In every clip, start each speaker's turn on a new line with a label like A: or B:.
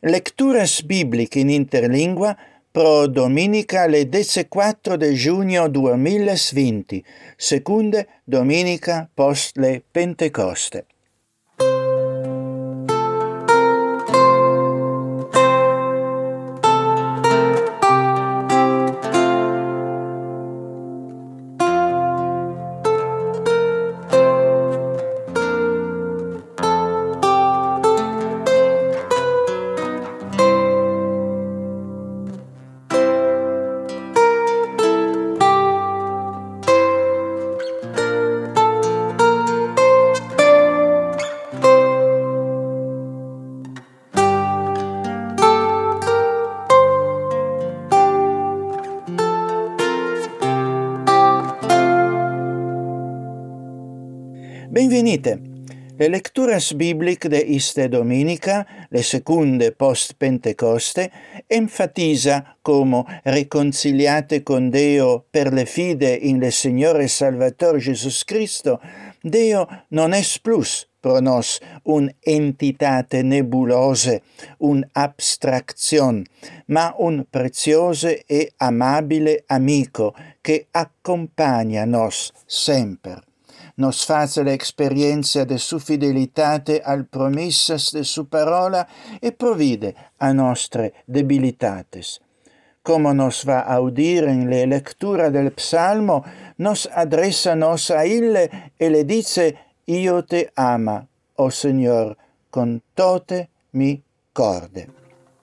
A: Lecturas bibliche in interlingua pro dominica le 14 de giugno 2020, secunde dominica post le Pentecoste. Benvenite. Le lecturas biblic de iste dominica, le secunde post Pentecoste, enfatisa como reconciliate con Deo per le fide in le Signore Salvator Jesus Cristo, Deo non es plus pro nos un entitate nebulose, un abstraction, ma un preziose e amabile amico che accompagna nos semper. Nos face l'experienza de su fidelitate al promissas de su parola e provide a nostre debilitates. Como nos va a audir in le lectura del psalmo, nos adressa nos a ille e le dice: Io te ama, o Signor, con tote mi corde.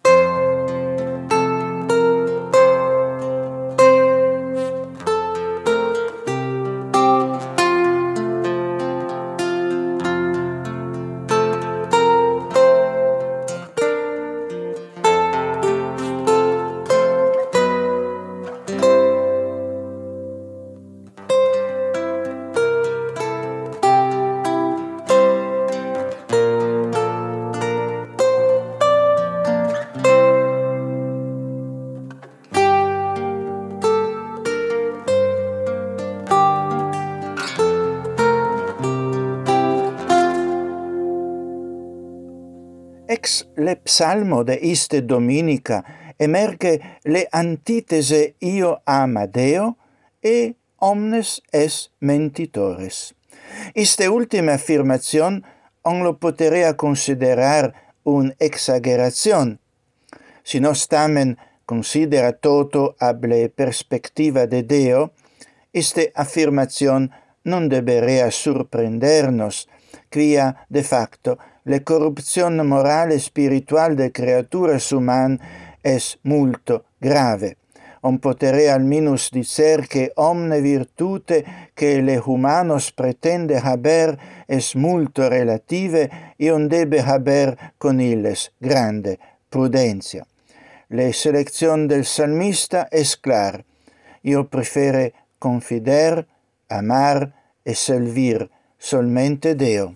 A: Ex le psalmo de iste dominica emerge le antitese io ama Deo e omnes es mentitores. Iste ultime afirmación on lo poterea considerar un exageración. Si nos tamen considera toto ab le perspectiva de Deo, iste afirmación non deberea surprendernos, quia de facto le corrupción moral e spiritual de creaturas human es multo grave. On poterea alminus dicer que omne virtute que le humanos pretende haber es multo relative e on debe haber con illes grande prudencia. Le selección del salmista es clar. Io prefere confider, amar e servir solmente Deo.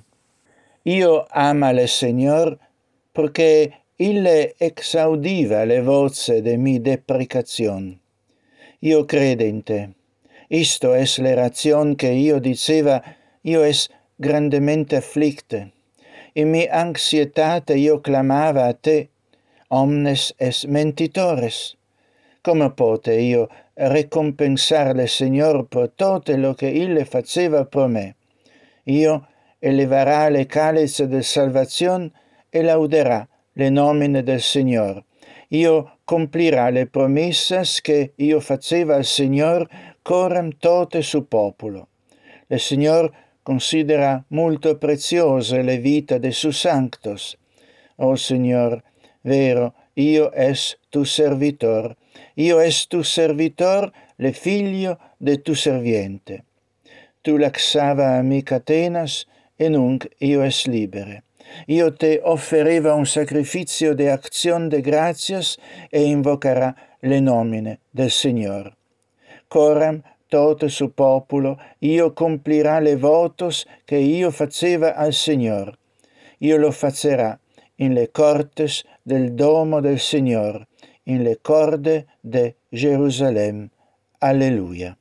A: Io ama le Señor porque ille exaudiva le voce de mi deprecación. Io crede in te. Isto es le razion che io diceva, io es grandemente afflicte. In mi anxietate io clamava a te, omnes es mentitores. Come pote io recompensar le Señor per tote lo che ille faceva pro me? Io elevarà le calice del salvazion e lauderà le nomine del Signor. Io complirà le promissas che io faceva al Signor coram tote su populo. Le Signor considera molto preziose le vita de su sanctos. O Signor, vero, io es tu servitor. Io es tu servitor, le figlio de tu serviente. Tu laxava a mi catenas, e nunc io es libere. Io te offereva un sacrificio de acción de gracias e invocarà le nomine del Signor. Coram toto su populo, io complirà le votos che io faceva al Signor. Io lo facerà in le cortes del domo del Signor, in le corde de Gerusalem. Alleluia.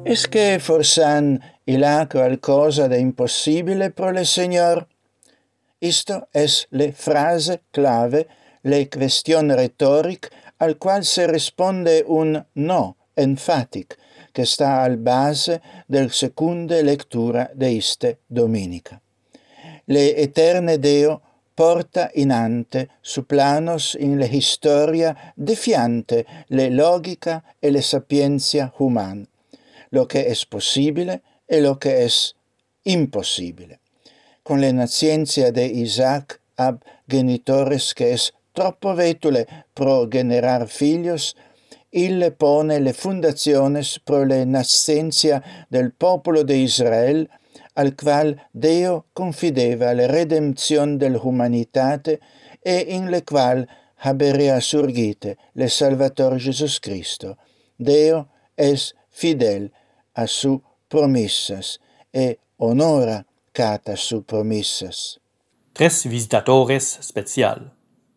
A: Es que forsan il ha qualcosa de impossibile pro le Señor? Isto es le frase clave, le question retoric al qual se responde un no enfatic, che sta al base del secunde lectura de iste dominica. Le eterne Deo porta in ante su planos in le historia defiante le logica e le sapienza human, lo que es posible e lo que es imposible. Con la naciencia de Isaac ab genitores que es troppo vetule pro generar filios, ille pone le fundaciones pro le nascencia del popolo de Israel, al qual Deo confideva la redemption del humanitate e in le qual haberea surgite le Salvator Jesus Cristo. Deo es fidel a su promissas e honora cata su promissas.
B: Tres visitatores special.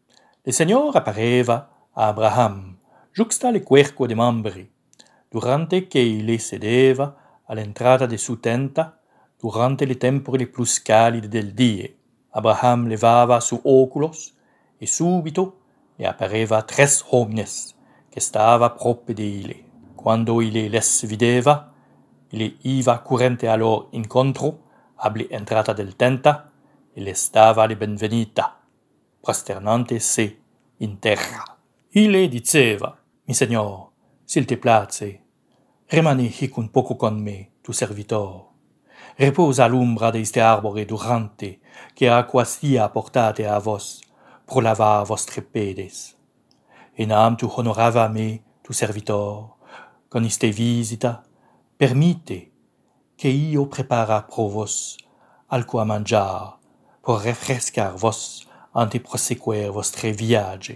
B: El Señor appareva a Abraham juxta le querco de Mamre, durante che il sedeva all'entrata de su tenta, durante le tempore plus calide del die. Abraham levava su oculos, e subito le appareva tres homines, che stava proppe de ile. Quando ile les videva, ile iva currente a lor incontro, abli entrata del tenta, e les dava le benvenita, prosternante se in terra. Ile diceva: Mi Señor, s'il te place, rimani hic un poco con me, tu servitor. Reposa all'umbra de este arbore durante, che aqua sia portate a vos, pro lavar vostre pedes. Enam tu honorava me, tu servitor, con iste visita, permite che io prepara pro vos alco a mangiar, por refrescar vos ante prosequer vostre viage.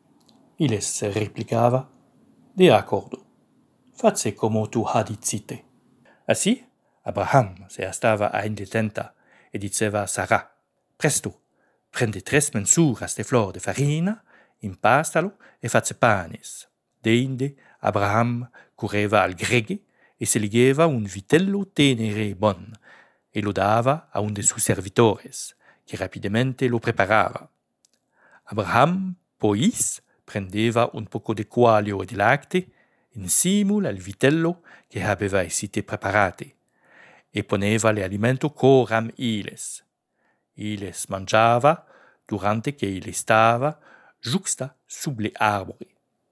B: Iles replicava: De accordo, face como tu hadicite. Así, Abraham se astava a indetenta e diceva a Sarah: Presto, prende tres mensuras de flor de farina, impastalo e face panes. Deinde Abraham curreva al greghe e se ligeva un vitello tenere e bon, e lo dava a un de sus servitores, che rapidamente lo preparava. Abraham, puis, prendeva un poco de quaglio e di lacte, in simul al vitello che aveva essite preparate, e poneva le alimento coram iles. Iles mangiava durante che ile stava juxta sub le arbori.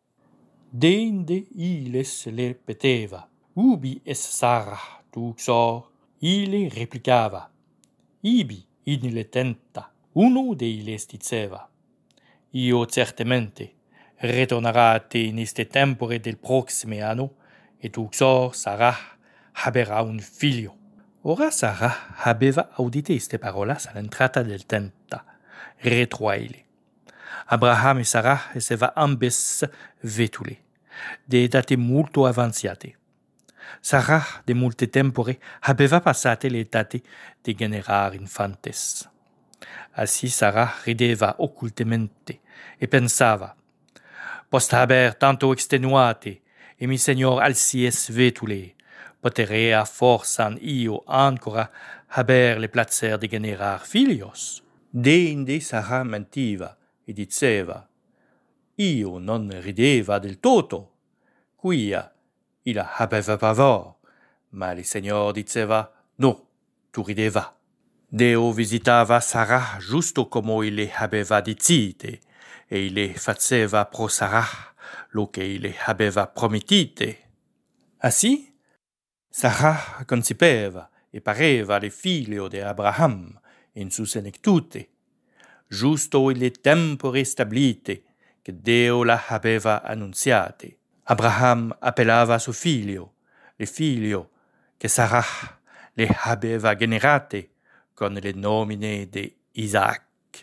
B: Deinde iles le peteva: Ubi es Sarah, tu xor? Ile replicava: Ibi in le tenta. Uno de iles diceva: Io certamente retornarà a te in este tempore del proxime anno, e tu xor Sarah haberà un figlio. Ora Sarah habeva audite este parolas all'entrata del tenta, retro a ile. Abraham e Sarah esseva ambes vetule, de etate molto avanziate. Sarah de multe tempore habeva passate le etate de generar infantes. Así Sarah rideva occultemente e pensava: Post haber tanto extenuate, e mi Señor alcies vetule, poterea forsan io ancora haber le placer de generar filios. Deinde Sarah mentiva e diceva: Io non rideva del toto, quia illa habeva pavor, ma il Señor diceva: No, tu rideva. Deo visitava Sarah giusto como ile habeva dicite, e ile faceva pro Sarah lo che ile habeva promettite. Así, Sarah concipeva e pareva le figlio de Abraham in su senectute, giusto ile tempore stabilite che Deo la habeva annunziate. Abraham appellava suo figlio, le figlio che Sarah le habeva generate, con le nomine de Isaac.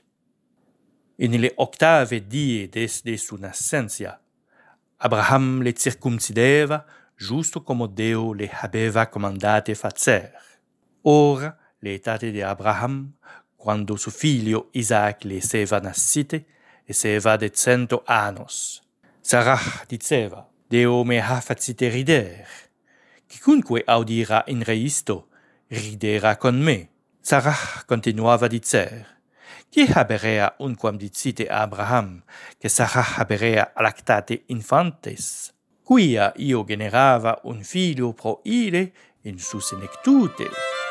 B: In le octave die desde su nascencia, Abraham le circumcideva giusto como Deo le habeva comandate facer. Ora, l'etate de Abraham, quando suo figlio Isaac le esseva nascite, esseva de 100 annos. Sarah diceva: Deo me ha facite rider, Chiunque audirà in re isto, riderà con me. Sarah continuava a dicer, chi haberea unquam dicite a Abraham, che Sarah haberea lactate infantes? Quia io generava un filio pro ile in su senectute.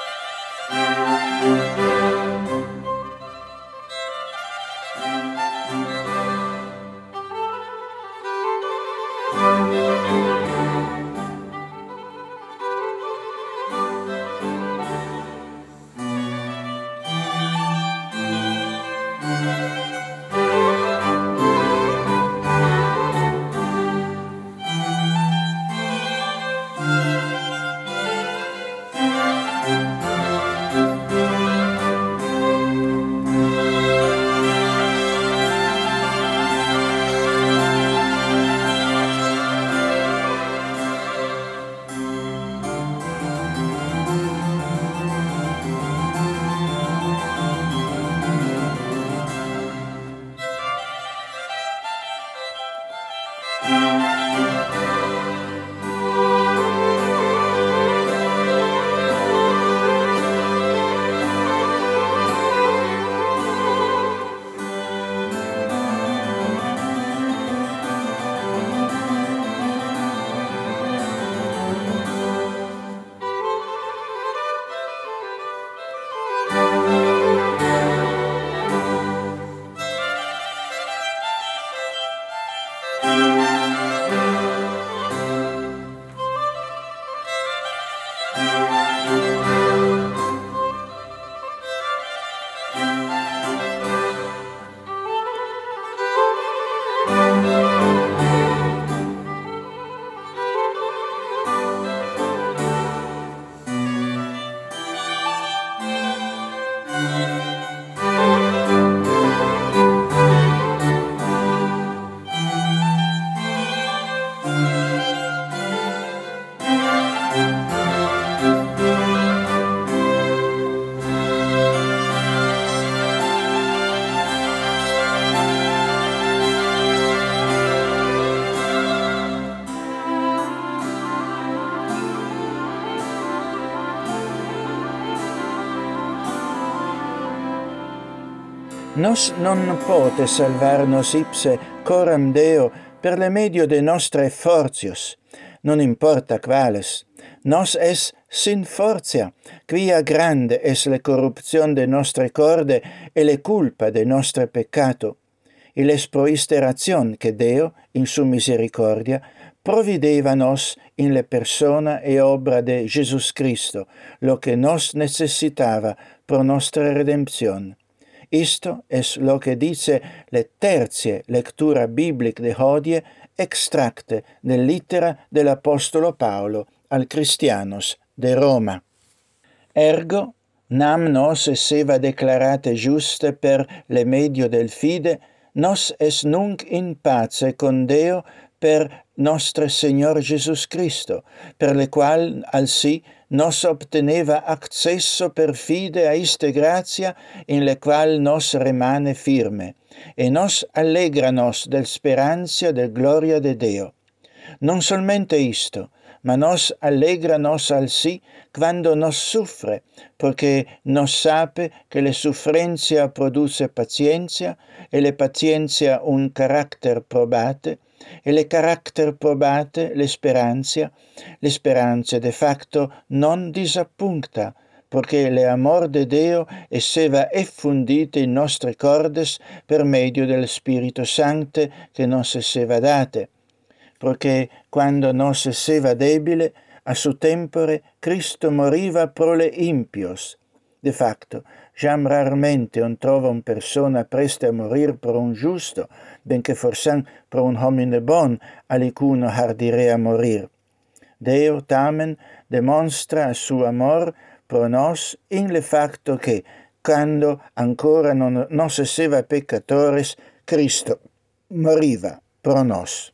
A: Nos non pote salvarnos ipse coram Deo per le medio de nostre fortios, non importa quales. Nos es sin fortia, quia grande es le corruption de nostre corde e le culpa de nostre peccato. Il es proiste ration che Deo, in su misericordia, provideva nos in le persona e obra de Jesus Cristo, lo que nos necessitava pro nostra redemption. Isto es lo que dice le terzie lectura biblic de hodie extracte del littera dell'Apostolo Paolo al Christianos de Roma. Ergo, nam nos esseva declarate giuste per le medio del fide, nos es nunc in pace con Deo per nostre Signor Jesus Cristo, per le qual al si nos obteneva accesso per fide a iste gratia in le qual nos remane firme, e nos allegra nos del sperantia del gloria de Deo. Non solmente isto, ma nos allegra nos al si quando nos suffre, perché nos sape che le suffrenzia produce pazienza, e le pazienza un caracter probate, e le caracter probate le speranza de facto non disappuncta, perché le amor de Deo esseva effundite in nostre cordes per medio del Spirito Sancte che nos esseva date, perché quando nos esseva debile, a su tempore Cristo moriva pro le impios. De facto, jam rarmente on trova un persona preste a morir pro un giusto, benché forsan pro un homine bon, alicuno hardirea morir. Deo tamen demonstra su amor pro nos in le facto che, quando ancora non nos esseva peccatores, Cristo moriva pro nos.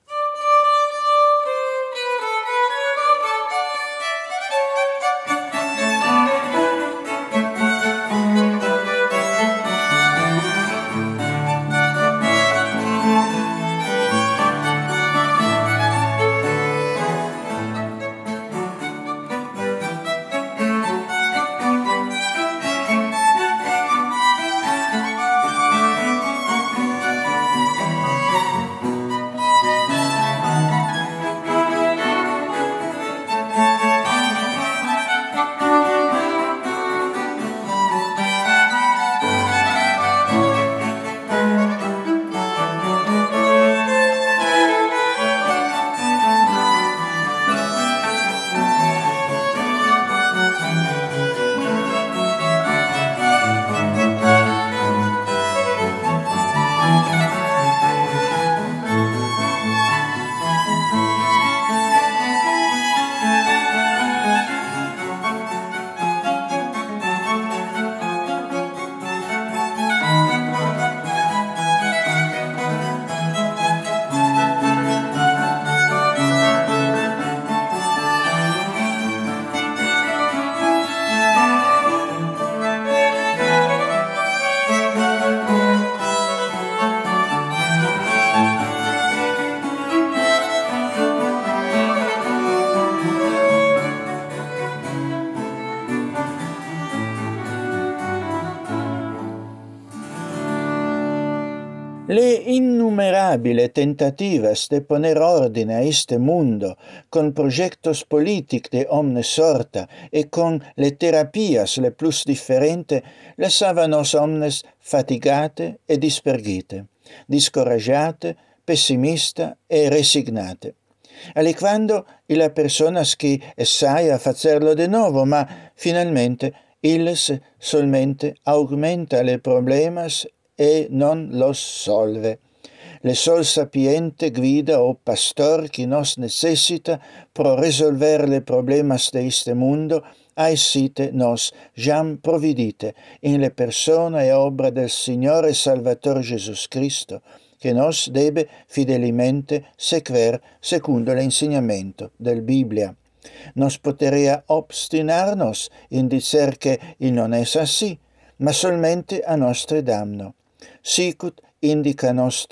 A: innumerabile tentativas de poner ordine a este mundo, con proyectos politic de omne sorta e con le terapias le plus differente, lassavan nos omnes fatigate e dispergite, discoraggiate, pessimista e resignate. Aliquando la personas che essaia a facerlo de novo, ma finalmente illes solmente augmenta le problemas e non los solve. Le sol sapiente guida o pastor qui nos necessita pro resolver le problemas de este mundo, aesite nos jam providite in le persona e obra del Signore Salvator Jesus Cristo, che nos debe fidelimente sequer secundo l'insegnamento del Biblia. Nos poterea obstinarnos in dicer che il non es assi, ma solmente a nostre damno. Sicut indica nos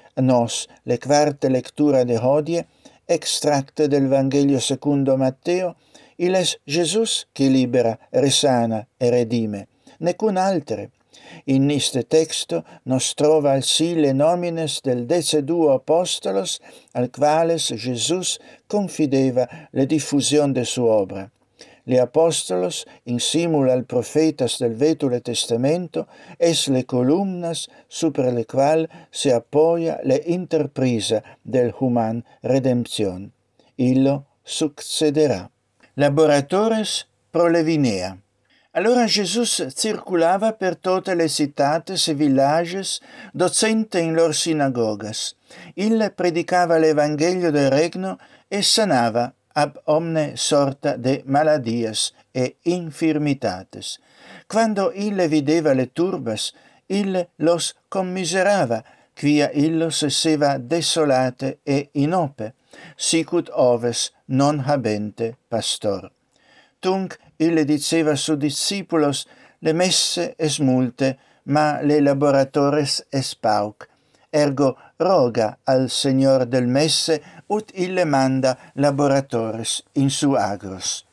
A: le quarte lectura de hodie, extracte del Vangelio secundo Matteo, il es Jesus qui libera, resana e redime, necun altere. In iste texto nos trova alsi le nomines del 12 apostolos al quales Jesus confideva le diffusion de su obra. Le apostolos, in simul al profetas del Vetule Testamento, es le columnas super le qual se appoia le interprisa del human redemption. Illo succederà. Laboratores pro Levinea. Allora Jesus circulava per tote le citates e villages, docente in lor sinagogas. Il predicava l'Evangelio del Regno e sanava ab omne sorta de maladias e infirmitates. Quando ille videva le turbas, ille los commiserava, quia illos esseva desolate e inope, sicut oves non habente pastor. Tunc ille diceva su discipulos, le messe es multe, ma le laboratores es pauc. Ergo roga al Señor del messe, ut ille manda laboratores in su agros.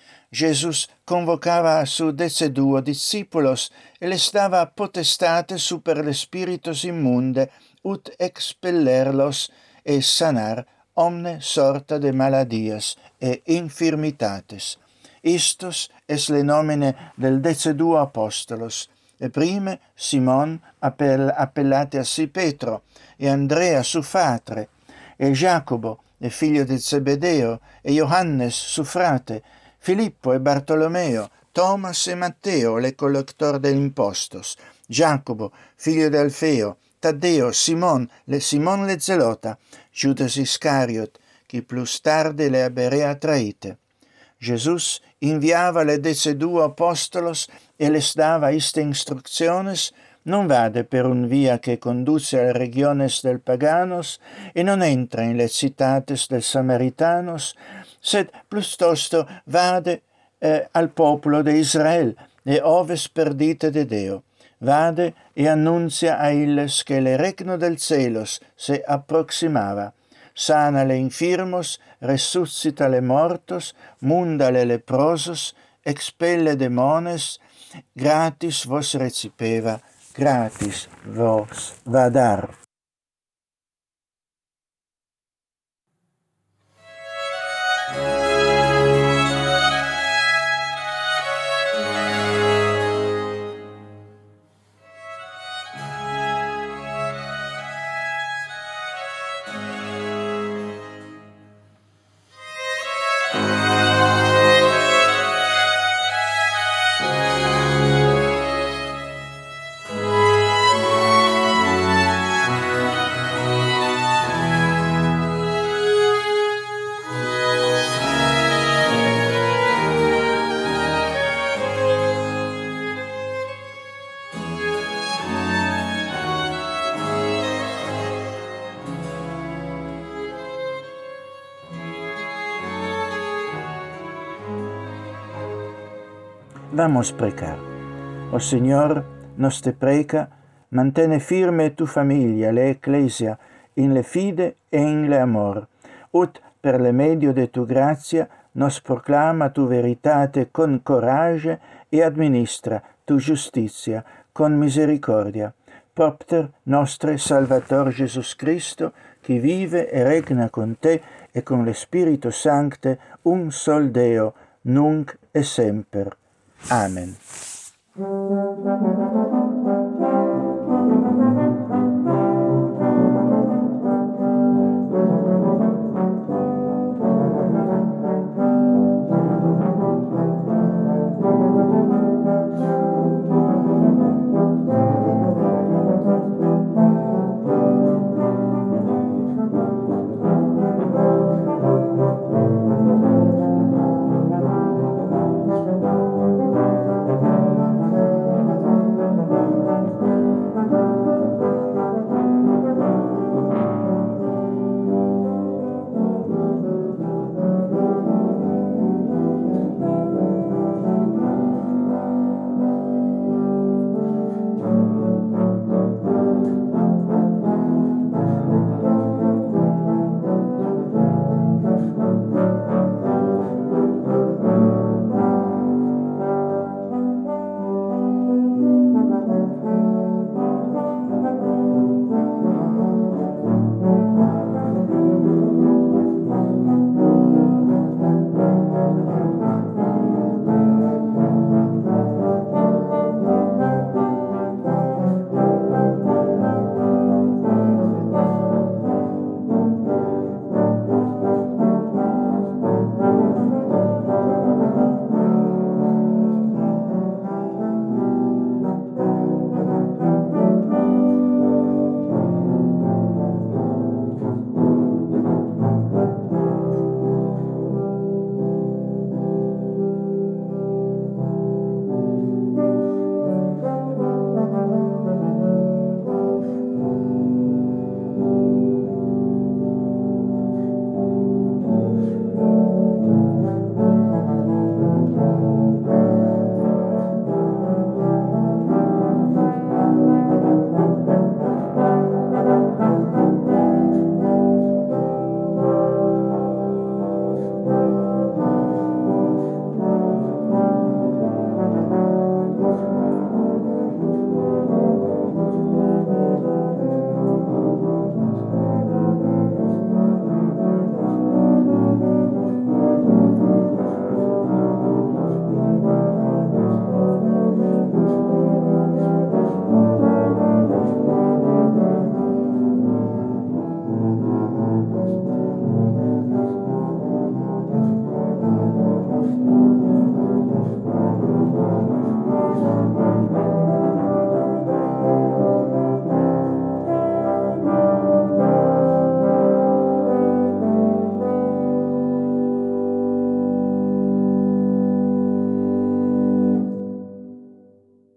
A: Jesus convocava a su 12 discipulos e les dava potestate super le spiritus immunde, ut expellerlos e sanar omne sorta de maladias e infirmitates. Istos es le nomine del 12 apostolos, e prime Simon appellate a si Petro, e Andrea su fratre, e Giacobo, e figlio di Zebedeo, e Johannes su frate, Filippo e Bartolomeo, Thomas e Matteo, le collector de impostos, Giacobo, figlio di Alfeo, Taddeo, Simon le zelota, Judas Iscariot, qui plus tarde le haberea traite. Jesus inviava le 12 apostolos e les dava iste instrucciones: non vade per un via che conduce al regiones del paganos e non entra in le citates del samaritanos, sed plustosto vade al popolo de Israel e oves perdite de Deo. Vade e annunzia a illes che le regno del celos se approximava. Sana le infirmos, resuscita le mortos, munda le leprosos, expelle demones, gratis vos recipeva, gratis vos va dar. Vamos precar. O Señor, nos te preca, mantene firme tu familia, la Ecclesia, in le fide e in le amor, ut per le medio de tu grazia nos proclama tu veritate con courage e administra tu giustizia con misericordia, propter nostre Salvator Jesus Christo, qui vive e regna con te e con le Spirito Sancte, un sol Deo, nunc e semper. Amen.